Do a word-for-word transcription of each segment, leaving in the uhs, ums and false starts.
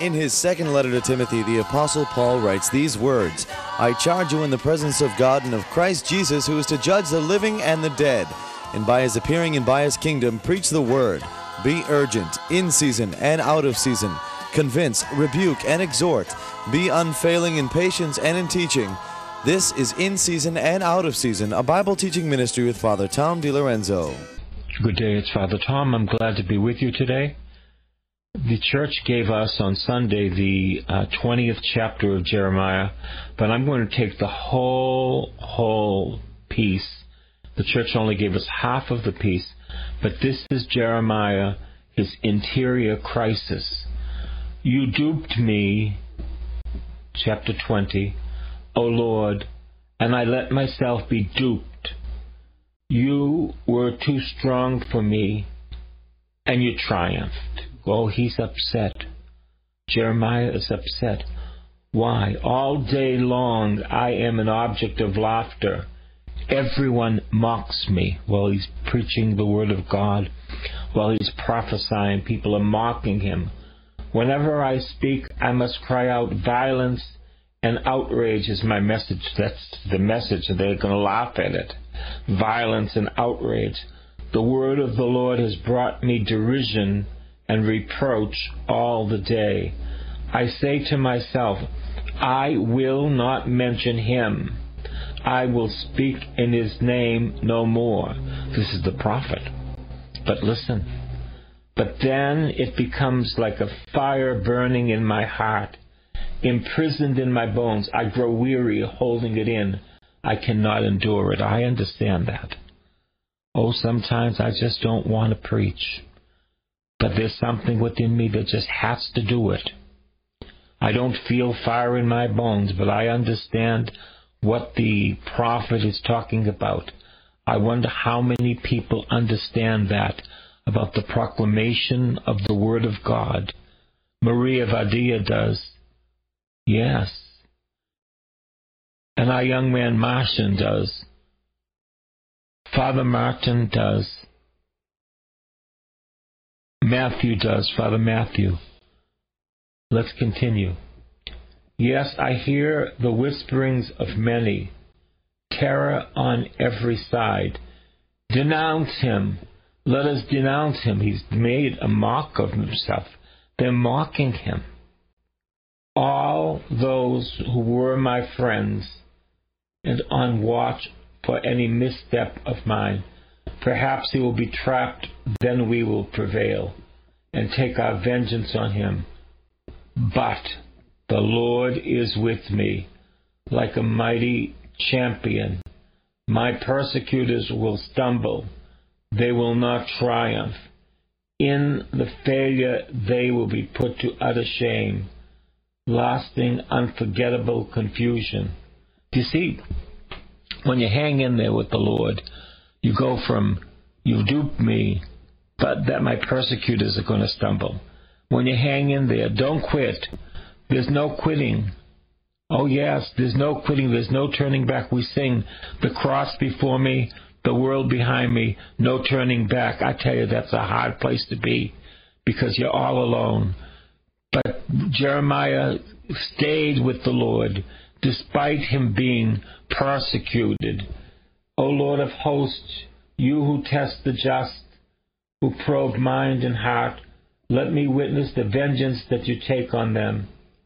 In his second letter to Timothy, the Apostle Paul writes these words, I charge you in the presence of God and of Christ Jesus, who is to judge the living and the dead, and by his appearing and by his kingdom, preach the word. Be urgent, in season and out of season. Convince, rebuke, and exhort. Be unfailing in patience and in teaching. This is In Season and Out of Season, a Bible teaching ministry with Father Tom DiLorenzo. Good day, it's Father Tom. I'm glad to be with you today. The church gave us on Sunday the uh, twentieth chapter of Jeremiah, but I'm going to take the whole, whole piece. The church only gave us half of the piece, but this is Jeremiah, his interior crisis. You duped me, chapter twenty, O Lord, and I let myself be duped. You were too strong for me, and you triumphed. Oh, he's upset. Jeremiah is upset. Why? All day long I am an object of laughter. Everyone mocks me while he's preaching the word of God, while he's prophesying. People are mocking him. Whenever I speak, I must cry out, violence and outrage is my message. That's the message, and they're going to laugh at it. Violence and outrage. The word of the Lord has brought me derision and reproach all the day. I say to myself, I will not mention him. I will speak in his name no more. This is the prophet. But listen. But then it becomes like a fire burning in my heart, imprisoned in my bones. I grow weary holding it in. I cannot endure it. I understand that. Oh, sometimes I just don't want to preach. But there's something within me that just has to do it. I don't feel fire in my bones, but I understand what the prophet is talking about. I wonder how many people understand that, about the proclamation of the Word of God. Maria Vadia does. Yes. And our young man Martian does. Father Martin does. Matthew does, Father Matthew. Let's continue. Yes, I hear the whisperings of many, terror on every side. Denounce him. Let us denounce him. He's made a mock of himself. They're mocking him. All those who were my friends and on watch for any misstep of mine, perhaps he will be trapped, then we will prevail and take our vengeance on him. But the Lord is with me like a mighty champion. My persecutors will stumble. They will not triumph. In the failure they will be put to utter shame, lasting, unforgettable confusion. Do you see, when you hang in there with the Lord, you go from, you duped me, but that my persecutors are going to stumble. When you hang in there, don't quit. There's no quitting. Oh yes, there's no quitting. There's no turning back. We sing, the cross before me, the world behind me, no turning back. I tell you, that's a hard place to be because you're all alone. But Jeremiah stayed with the Lord despite him being persecuted. O Lord of hosts, you who test the just, who probe mind and heart, let me witness the vengeance that you take on them.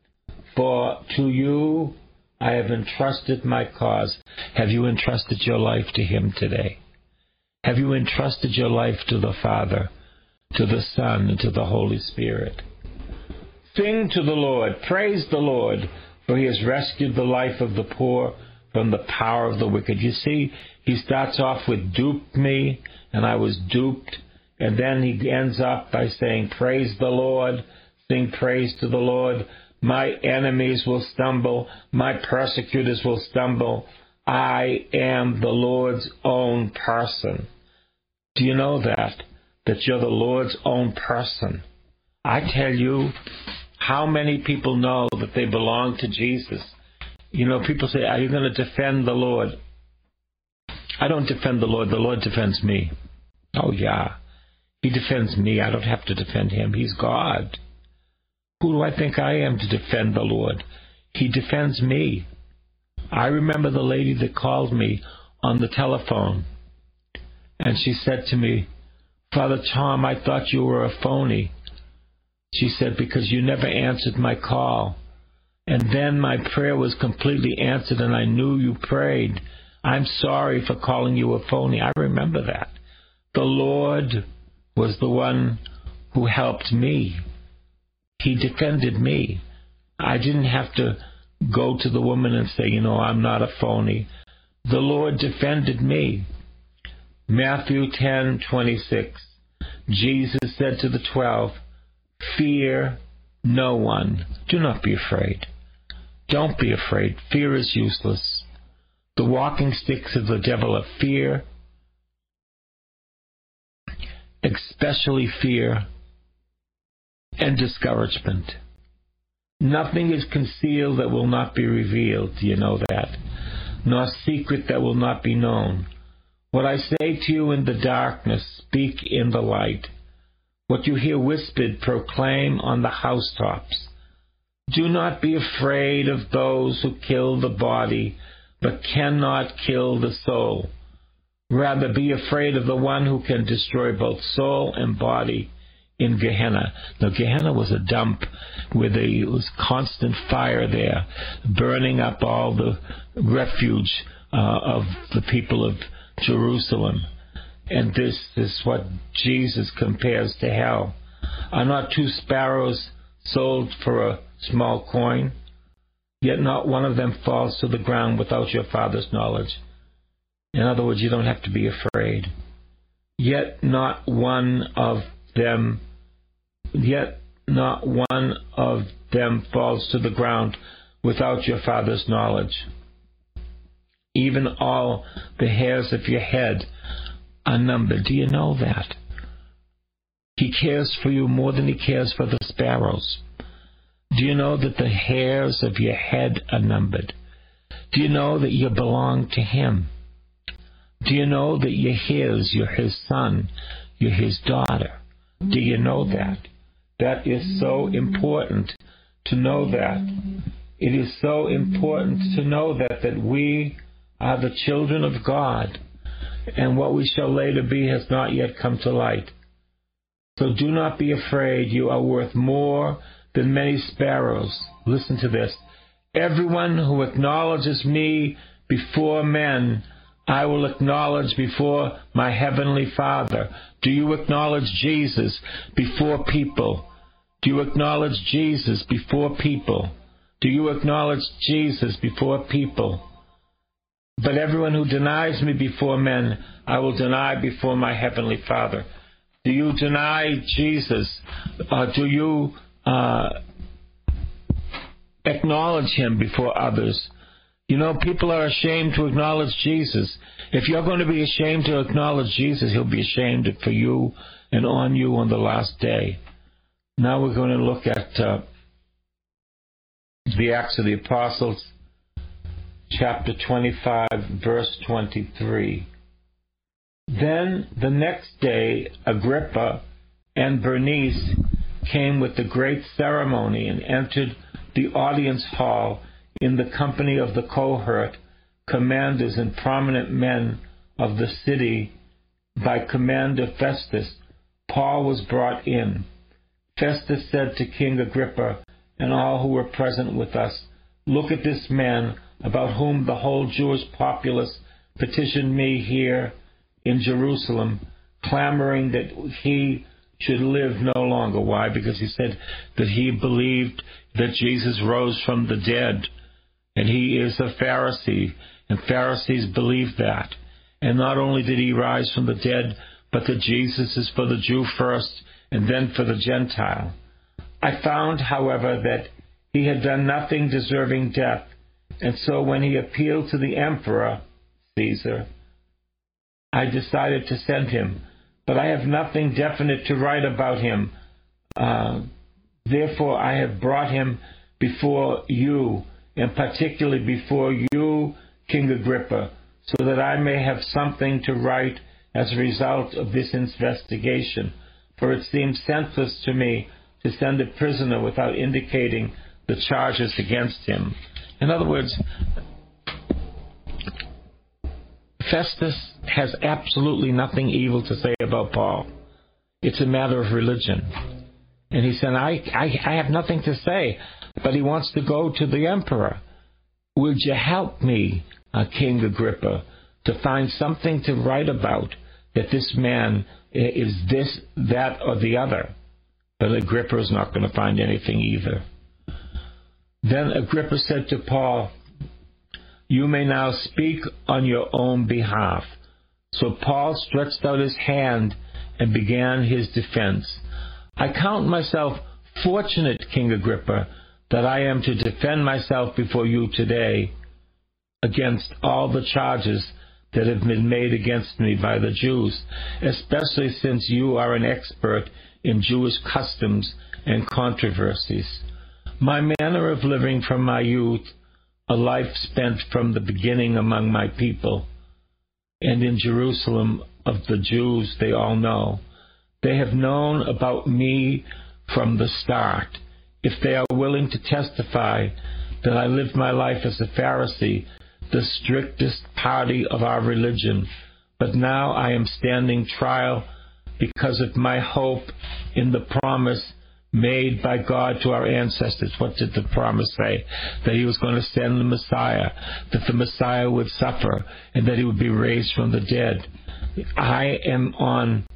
For to you I have entrusted my cause. Have you entrusted your life to him today? Have you entrusted your life to the Father, to the Son, and to the Holy Spirit? Sing to the Lord, praise the Lord, for he has rescued the life of the poor from the power of the wicked. You see, he starts off with duped me, and I was duped, and then he ends up by saying, praise the Lord, sing praise to the Lord. My enemies will stumble, my persecutors will stumble. I am the Lord's own person. Do you know that? That you're the Lord's own person. I tell you, how many people know that they belong to Jesus? You know, people say, are you going to defend the Lord? I don't defend the Lord. The Lord defends me. Oh, yeah. He defends me. I don't have to defend him. He's God. Who do I think I am to defend the Lord? He defends me. I remember the lady that called me on the telephone, and she said to me, Father Tom, I thought you were a phony. She said, because you never answered my call. And then my prayer was completely answered, and I knew you prayed. I'm sorry for calling you a phony. I remember that. The Lord was the one who helped me. He defended me. I didn't have to go to the woman and say, you know, I'm not a phony. The Lord defended me. Matthew ten twenty-six. Jesus said to the twelve, fear no one. Do not be afraid. Don't be afraid. Fear is useless. The walking sticks of the devil are fear, especially fear and discouragement. Nothing is concealed that will not be revealed. Do you know that? Nor secret that will not be known. What I say to you in the darkness, speak in the light. What you hear whispered, proclaim on the housetops. Do not be afraid of those who kill the body, but cannot kill the soul. Rather, be afraid of the one who can destroy both soul and body in Gehenna. Now, Gehenna was a dump where there was constant fire there, burning up all the refuge uh, of the people of Jerusalem. And this is what Jesus compares to hell. Are not two sparrows sold for a small coin? Yet not one of them falls to the ground without your Father's knowledge. In other words, you don't have to be afraid. Yet not one of them, yet not one of them falls to the ground without your Father's knowledge. Even all the hairs of your head are numbered. Do you know that? He cares for you more than he cares for the sparrows. Do you know that the hairs of your head are numbered? Do you know that you belong to him? Do you know that you're his, you're his son, you're his daughter? Do you know that? That is so important to know that. It is so important to know that, that we are the children of God, and what we shall later be has not yet come to light. So do not be afraid. You are worth more than many sparrows. Listen to this. Everyone who acknowledges me before men, I will acknowledge before my heavenly Father. Do you acknowledge Jesus before people? Do you acknowledge Jesus before people? Do you acknowledge Jesus before people? But everyone who denies me before men, I will deny before my heavenly Father. Do you deny Jesus? Uh, do you uh, acknowledge him before others? You know, people are ashamed to acknowledge Jesus. If you're going to be ashamed to acknowledge Jesus, he'll be ashamed for you and on you on the last day. Now we're going to look at uh, the Acts of the Apostles, chapter twenty-five, verse twenty-three. Then the next day, Agrippa and Bernice came with the great ceremony and entered the audience hall in the company of the cohort, commanders and prominent men of the city. By command of Festus, Paul was brought in. Festus said to King Agrippa and all who were present with us, look at this man about whom the whole Jewish populace petitioned me here in Jerusalem, clamoring that he should live no longer. Why? Because he said that he believed that Jesus rose from the dead, and he is a Pharisee, and Pharisees believe that. And not only did he rise from the dead, but that Jesus is for the Jew first, and then for the Gentile. I found, however, that he had done nothing deserving death, and so when he appealed to the emperor, Caesar, I decided to send him. But I have nothing definite to write about him. Uh, therefore, I have brought him before you, and particularly before you, King Agrippa, so that I may have something to write as a result of this investigation. For it seems senseless to me to send a prisoner without indicating the charges against him. In other words, Festus has absolutely nothing evil to say about Paul. It's a matter of religion. And he said, I, I, I have nothing to say, but he wants to go to the emperor. Would you help me, uh, King Agrippa, to find something to write about, that this man is this, that, or the other? But Agrippa is not going to find anything either. Then Agrippa said to Paul, you may now speak on your own behalf. So Paul stretched out his hand and began his defense. I count myself fortunate, King Agrippa, that I am to defend myself before you today against all the charges that have been made against me by the Jews, especially since you are an expert in Jewish customs and controversies. My manner of living from my youth, a life spent from the beginning among my people, and in Jerusalem of the Jews they all know. They have known about me from the start. If they are willing to testify that I lived my life as a Pharisee, the strictest party of our religion, but now I am standing trial because of my hope in the promise made by God to our ancestors. What did the promise say? That he was going to send the Messiah, that the Messiah would suffer, and that he would be raised from the dead. I am on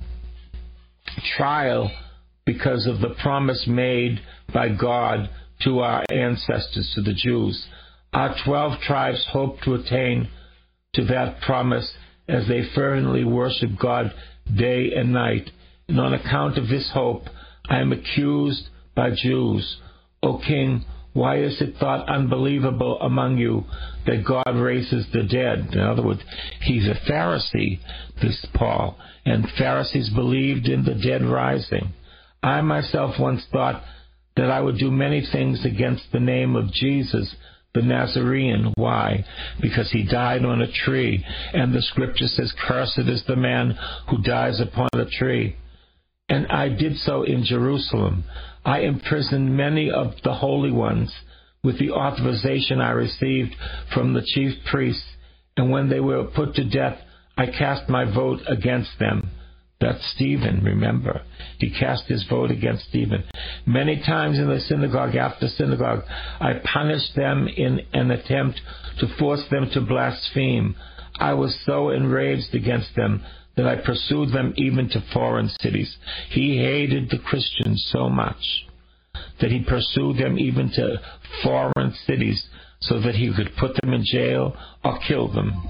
trial because of the promise made by God to our ancestors, to the Jews. Our twelve tribes hope to attain to that promise as they fervently worship God day and night. And on account of this hope, I am accused by Jews. O King, why is it thought unbelievable among you that God raises the dead? In other words, he's a Pharisee, this Paul, and Pharisees believed in the dead rising. I myself once thought that I would do many things against the name of Jesus, the Nazarene. Why? Because he died on a tree, and the scripture says, cursed is the man who dies upon a tree. And I did so in Jerusalem. I imprisoned many of the holy ones with the authorization I received from the chief priests, and when they were put to death, I cast my vote against them. That's Stephen, remember. He cast his vote against Stephen. Many times in the synagogue, after synagogue, I punished them in an attempt to force them to blaspheme. I was so enraged against them that I pursued them even to foreign cities. He hated the Christians so much that he pursued them even to foreign cities so that he could put them in jail or kill them.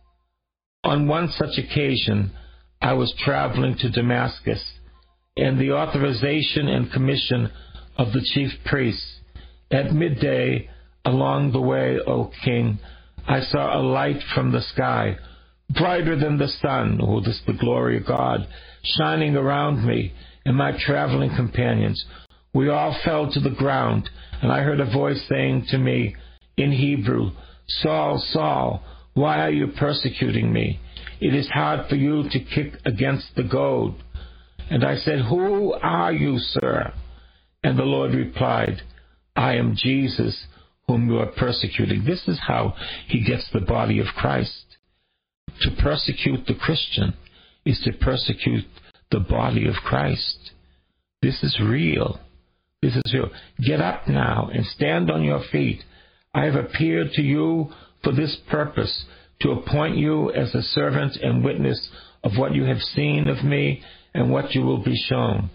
On one such occasion, I was traveling to Damascus, and the authorization and commission of the chief priests. At midday, along the way, O king, I saw a light from the sky, brighter than the sun, oh, this is the glory of God, shining around me and my traveling companions. We all fell to the ground, and I heard a voice saying to me in Hebrew, Saul, Saul, why are you persecuting me? It is hard for you to kick against the goad. And I said, who are you, sir? And the Lord replied, I am Jesus, whom you are persecuting. This is how he gets the body of Christ. To persecute the Christian is to persecute the body of Christ. This is real. This is real. Get up now and stand on your feet. I have appeared to you for this purpose, to appoint you as a servant and witness of what you have seen of me and what you will be shown.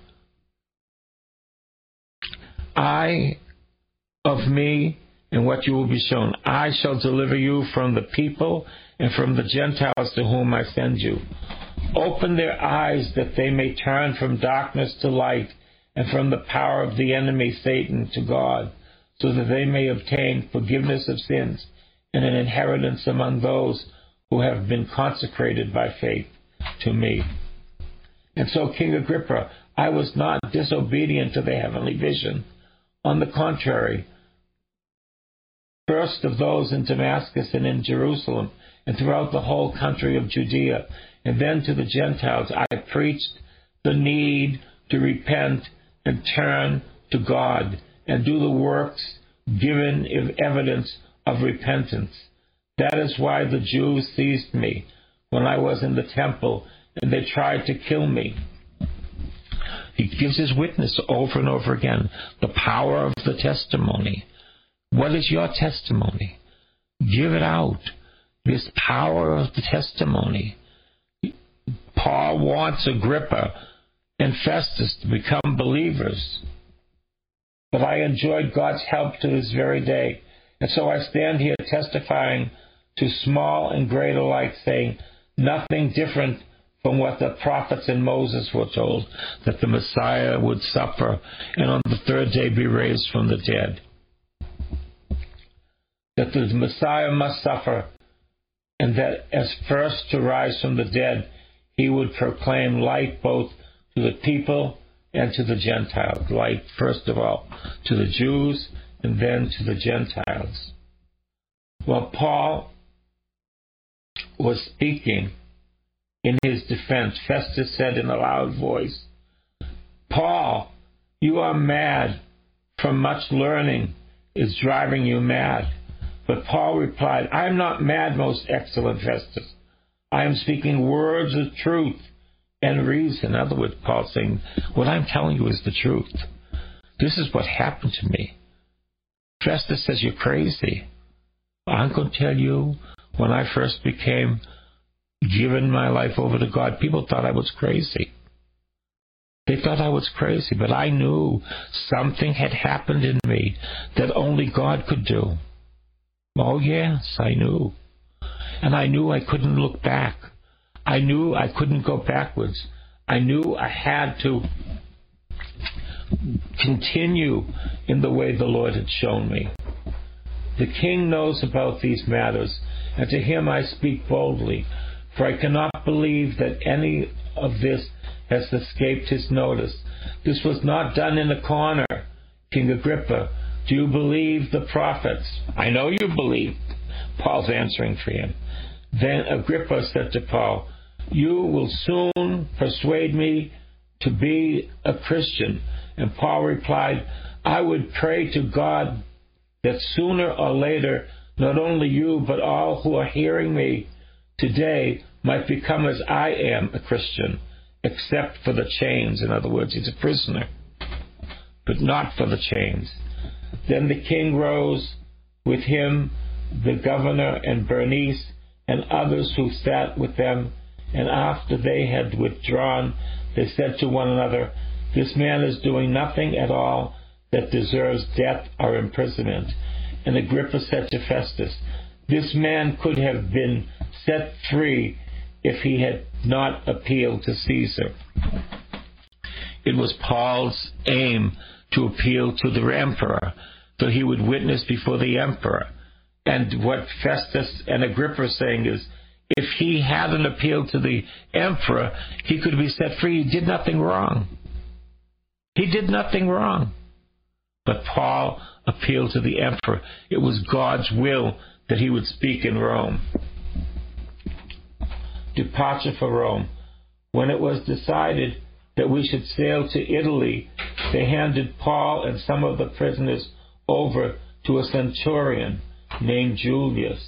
I of me and what you will be shown. I shall deliver you from the people and from the Gentiles to whom I send you. Open their eyes that they may turn from darkness to light and from the power of the enemy Satan to God, so that they may obtain forgiveness of sins and an inheritance among those who have been consecrated by faith to me. And so, King Agrippa, I was not disobedient to the heavenly vision. On the contrary, first of those in Damascus and in Jerusalem and throughout the whole country of Judea, and then to the Gentiles, I preached the need to repent and turn to God and do the works given evidence of repentance. That is why the Jews seized me when I was in the temple, and they tried to kill me. He gives his witness over and over again, the power of the testimony. What is your testimony? Give it out. This power of the testimony. Paul wants Agrippa and Festus to become believers. But I enjoyed God's help to this very day. And so I stand here testifying to small and great alike, saying nothing different from what the prophets and Moses were told, that the Messiah would suffer and on the third day be raised from the dead. That the Messiah must suffer, and that as first to rise from the dead, he would proclaim light both to the people and to the Gentiles. Light, first of all, to the Jews and then to the Gentiles. While Paul was speaking in his defense, Festus said in a loud voice, "Paul, you are mad, for much learning is driving you mad." But Paul replied, "I am not mad, most excellent Festus. I am speaking words of truth and reason." In other words, Paul's saying, what I'm telling you is the truth. This is what happened to me. Festus says, "You're crazy." I'm going to tell you, when I first became given my life over to God, people thought I was crazy. They thought I was crazy, but I knew something had happened in me that only God could do. Oh, yes, I knew. And I knew I couldn't look back. I knew I couldn't go backwards. I knew I had to continue in the way the Lord had shown me. The king knows about these matters, and to him I speak boldly, for I cannot believe that any of this has escaped his notice. This was not done in a corner. King Agrippa, do you believe the prophets? I know you believe. Paul's answering for him. Then Agrippa said to Paul, "You will soon persuade me to be a Christian." And Paul replied, "I would pray to God that sooner or later, not only you, but all who are hearing me today might become as I am, a Christian, except for the chains." In other words, he's a prisoner, but not for the chains. Then the king rose, with him the governor and Bernice and others who sat with them, and after they had withdrawn, they said to one another, "This man is doing nothing at all that deserves death or imprisonment." And Agrippa said to Festus, "This man could have been set free if he had not appealed to Caesar." It was Paul's aim to appeal to the emperor, so he would witness before the emperor. And what Festus and Agrippa are saying is, if he hadn't appealed to the emperor, he could be set free. He did nothing wrong. He did nothing wrong. But Paul appealed to the emperor. It was God's will that he would speak in Rome. Departure for Rome. When it was decided that we should sail to Italy, they handed Paul and some of the prisoners over to a centurion named Julius.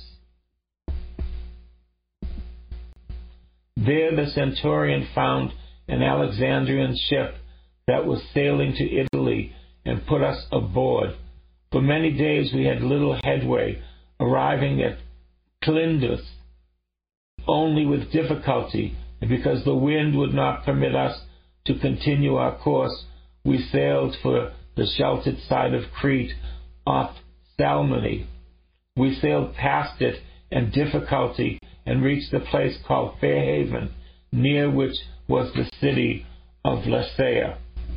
There the centurion found an Alexandrian ship that was sailing to Italy and put us aboard. For many days we had little headway, arriving at Clydus only with difficulty, and because the wind would not permit us to continue our course, we sailed for the sheltered side of Crete off Salmone. We sailed past it in difficulty and reached a place called Fairhaven, near which was the city of Lasea.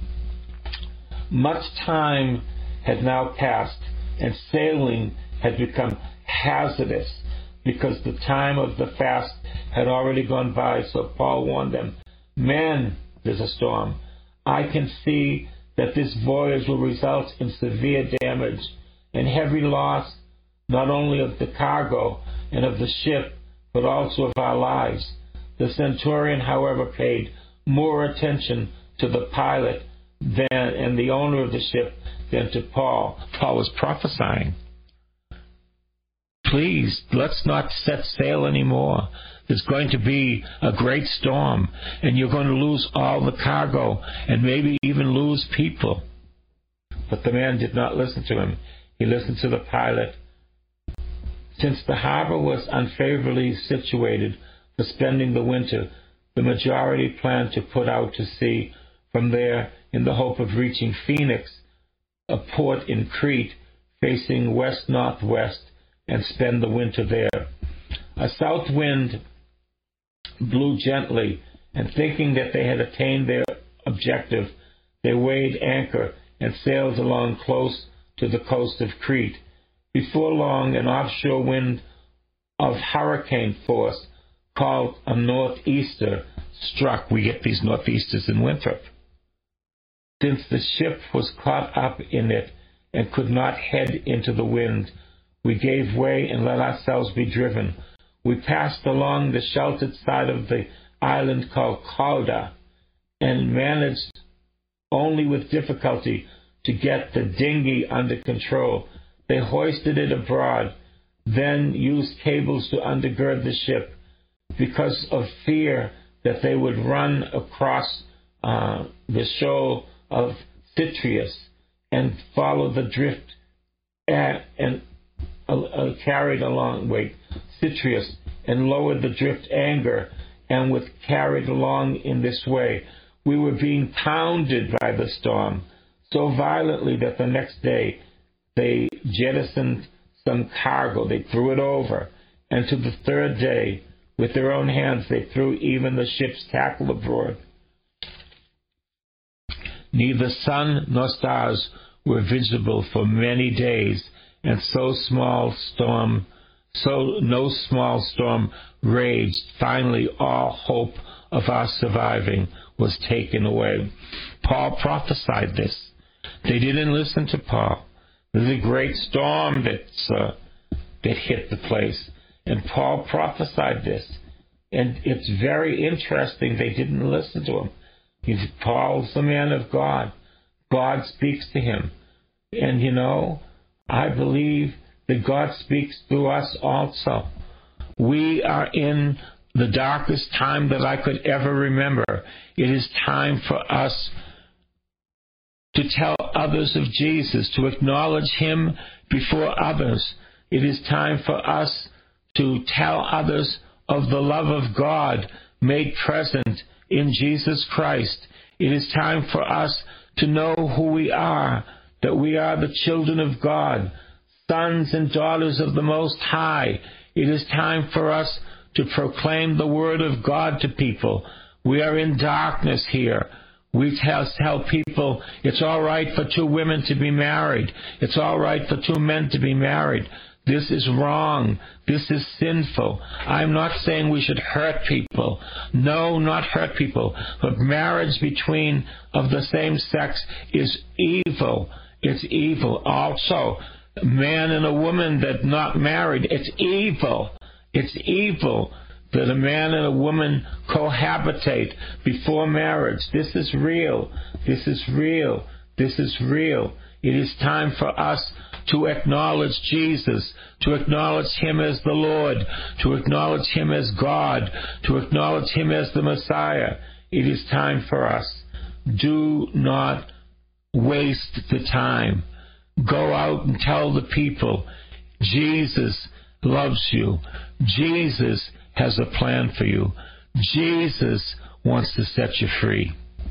Much time had now passed, and sailing had become hazardous because the time of the fast had already gone by. So Paul warned them, "Men, there's a storm. I can see that this voyage will result in severe damage and heavy loss, not only of the cargo and of the ship, but also of our lives." The centurion, however, paid more attention to the pilot then, and the owner of the ship, than to Paul. Paul was prophesying. Please, let's not set sail anymore. There's going to be a great storm, and you're going to lose all the cargo, and maybe even lose people. But the man did not listen to him. He listened to the pilot. Since the harbor was unfavorably situated for spending the winter, the majority planned to put out to sea from there in the hope of reaching Phoenix, a port in Crete facing west-northwest, and spend the winter there. A south wind blew gently, and thinking that they had attained their objective, they weighed anchor and sailed along close to the coast of Crete. Before long, an offshore wind of hurricane force, called a northeaster, struck. We get these northeasters in Winthrop. Since the ship was caught up in it and could not head into the wind, we gave way and let ourselves be driven. We passed along the sheltered side of the island called Cauda, and managed only with difficulty to get the dinghy under control. They hoisted it abroad, then used cables to undergird the ship, because of fear that they would run across uh, the shoal of Citrius and follow the drift at, and uh, uh, carried along, wait, Citrius, and lowered the drift anchor, and was carried along in this way. We were being pounded by the storm so violently that the next day they jettisoned some cargo. They threw it over, and to the third day, with their own hands, they threw even the ship's tackle abroad. Neither sun nor stars were visible for many days, and so small storm, so no small storm raged. Finally, all hope of our surviving was taken away. Paul prophesied this. They didn't listen to Paul. There's a great storm that's uh, that hit the place, and Paul prophesied this. And it's very interesting they didn't listen to him. He's, Paul's the man of God. God speaks to him. And you know, I believe that God speaks through us also. We are in the darkest time that I could ever remember. It is time for us to tell others of Jesus, to acknowledge Him before others. It is time for us to tell others of the love of God made present in Jesus Christ. It is time for us to know who we are, that we are the children of God, sons and daughters of the Most High. It is time for us to proclaim the Word of God to people. We are in darkness here. We tell, tell people it's all right for two women to be married. It's all right for two men to be married. This is wrong. This is sinful. I'm not saying we should hurt people. No, not hurt people. But marriage between of the same sex is evil. It's evil. Also, a man and a woman that not married, it's evil. It's evil that a man and a woman cohabitate before marriage. This is real. This is real. This is real. It is time for us to acknowledge Jesus, to acknowledge Him as the Lord, to acknowledge Him as God, to acknowledge Him as the Messiah. It is time for us. Do not waste the time. Go out and tell the people, Jesus loves you. Jesus has a plan for you. Jesus wants to set you free.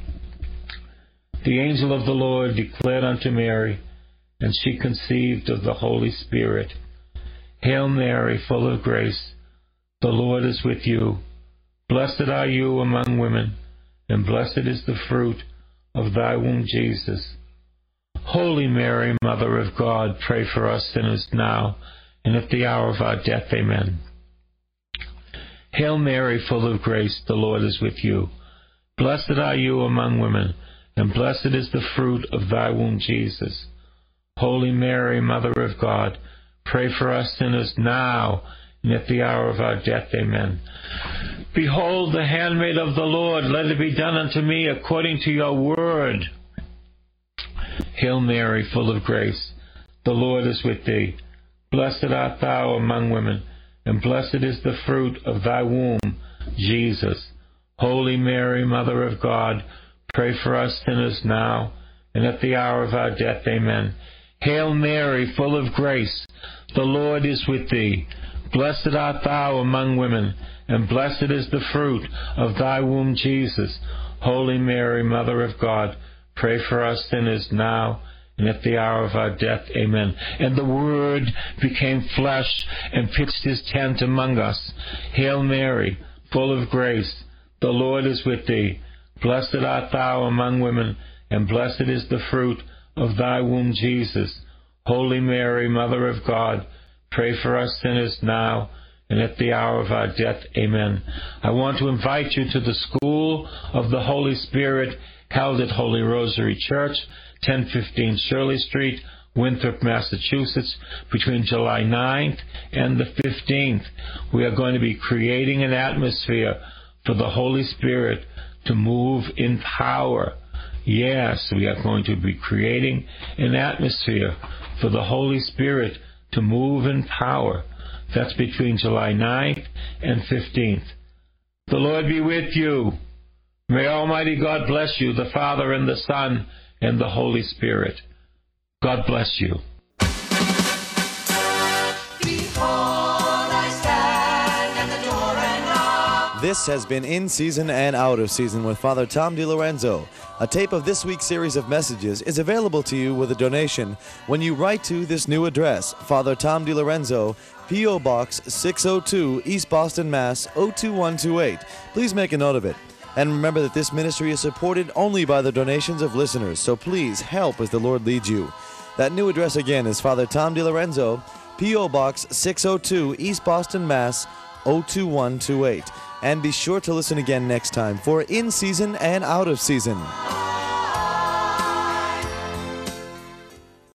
The angel of the Lord declared unto Mary, and she conceived of the Holy Spirit. Hail Mary, full of grace, the Lord is with you. Blessed are you among women, and blessed is the fruit of thy womb, Jesus. Holy Mary, Mother of God, pray for us sinners now, and at the hour of our death. Amen. Hail Mary, full of grace, the Lord is with you. Blessed are you among women, and blessed is the fruit of thy womb, Jesus. Holy Mary, Mother of God, pray for us sinners now and at the hour of our death. Amen. Behold the handmaid of the Lord, let it be done unto me according to your word. Hail Mary, full of grace, the Lord is with thee. Blessed art thou among women, and blessed is the fruit of thy womb, Jesus. Holy Mary, Mother of God, pray for us sinners now, and at the hour of our death. Amen. Hail Mary, full of grace, the Lord is with thee. Blessed art thou among women, and blessed is the fruit of thy womb, Jesus. Holy Mary, Mother of God, pray for us sinners now, and at the hour of our death. Amen. And the Word became flesh and pitched his tent among us. Hail Mary, full of grace, the Lord is with thee. Blessed art thou among women, and blessed is the fruit of thy womb, Jesus. Holy Mary, Mother of God, pray for us sinners now, and at the hour of our death. Amen. I want to invite you to the School of the Holy Spirit held at Holy Rosary Church, ten fifteen Shirley Street, Winthrop, Massachusetts, between July ninth and the fifteenth. We are going to be creating an atmosphere for the Holy Spirit to move in power. Yes, we are going to be creating an atmosphere for the Holy Spirit to move in power. That's between July ninth and fifteenth. The Lord be with you. May Almighty God bless you, the Father and the Son and the Holy Spirit. God bless you. This has been In Season and Out of Season with Father Tom DiLorenzo. A tape of this week's series of messages is available to you with a donation when you write to this new address, Father Tom DiLorenzo, P O. Box six oh two, East Boston, Mass. oh two one two eight. Please make a note of it. And remember that this ministry is supported only by the donations of listeners, so please help as the Lord leads you. That new address again is Father Tom DiLorenzo, P O. Box six oh two, East Boston, Mass. oh two one two eight. And be sure to listen again next time for In Season and Out of Season.